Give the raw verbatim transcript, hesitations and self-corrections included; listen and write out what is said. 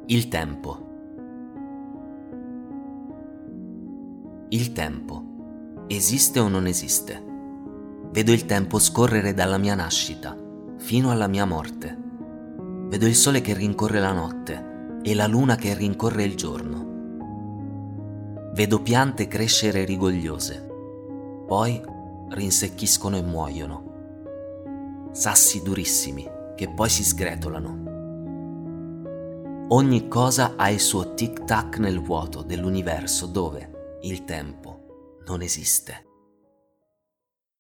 Il tempo. Il tempo. Esiste o non esiste? Vedo il tempo scorrere dalla mia nascita fino alla mia morte. Vedo il sole che rincorre la notte e la luna che rincorre il giorno. Vedo piante crescere rigogliose, poi rinsecchiscono e muoiono. Sassi durissimi che poi si sgretolano. Ogni cosa ha il suo tic-tac nel vuoto dell'universo dove il tempo non esiste.